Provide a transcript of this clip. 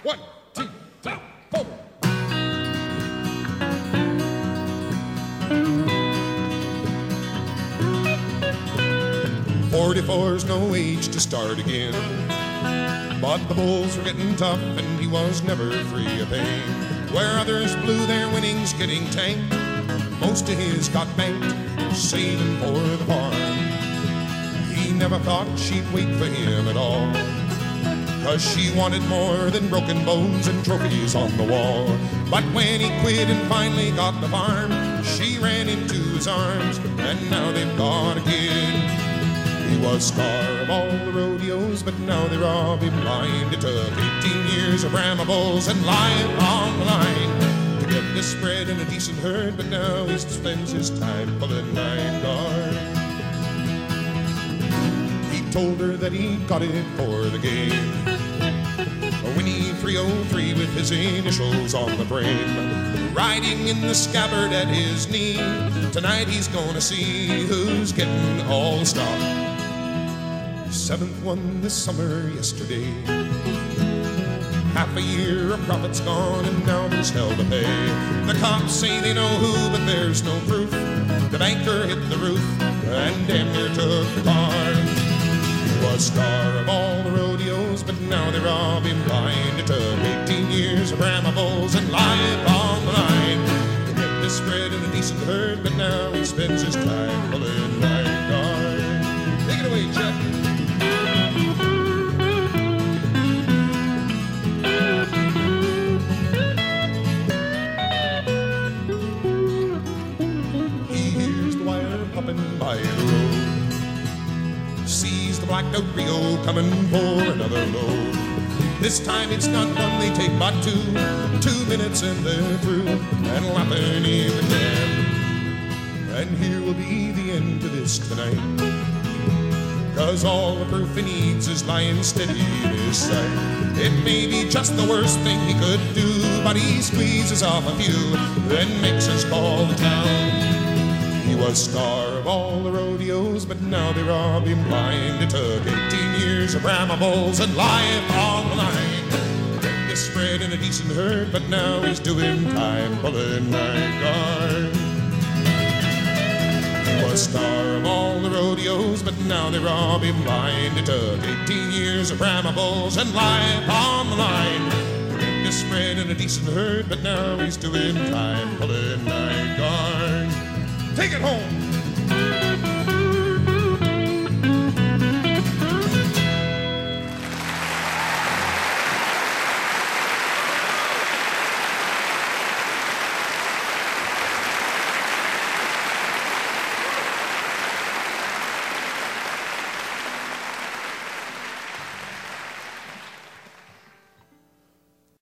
1, 2, 3, 4. 44's no age to start again, but the bulls were getting tough and he was never free of pain. Where others blew their winnings getting tanked, most of his got banked saving for the farm. He never thought she'd wait for him at all, 'cause she wanted more than broken bones and trophies on the wall. But when he quit and finally got the farm, she ran into his arms, and now they've got a kid. He was star of all the rodeos, but now they're all been blind. It took 18 years of Brahma bulls and life on the line to get this spread in a decent herd, but now he spends his time pulling night guard. He told her that he got it for the game, a Winnie 303 with his initials on the frame, riding in the scabbard at his knee. Tonight he's gonna see who's getting all the stock. Seventh one this summer yesterday. Half a year of profits gone and now there's hell to pay. The cops say they know who, but there's no proof. The banker hit the roof and damn near took the car. He was star of all the rodeos, but now they're all been blind. It took 18 years of Brahma bulls and life on the line to get this spread in a decent herd, but now he spends his time pulling night guard. Take it away, Chuck. By the road, sees the blacked-out Rio coming for another load. This time it's not one they take but two. 2 minutes and they're through and laughing in the cab. And here will be the end to this tonight, 'cause all the proof he needs is lying steady in his sight. It may be just the worst thing he could do, but he squeezes off a few, then makes his call to town. He was star of all the rodeos, but now they're all been blind. It took 18 years of Brahma bulls and life on the line to get this spread in a decent herd, but now he's doing time pulling night guard. He was star of all the rodeos, but now they're all been blind. It took 18 years of Brahma bulls and life on the line to get this spread in a decent herd, but now he's doing time pulling night guard. Take it home.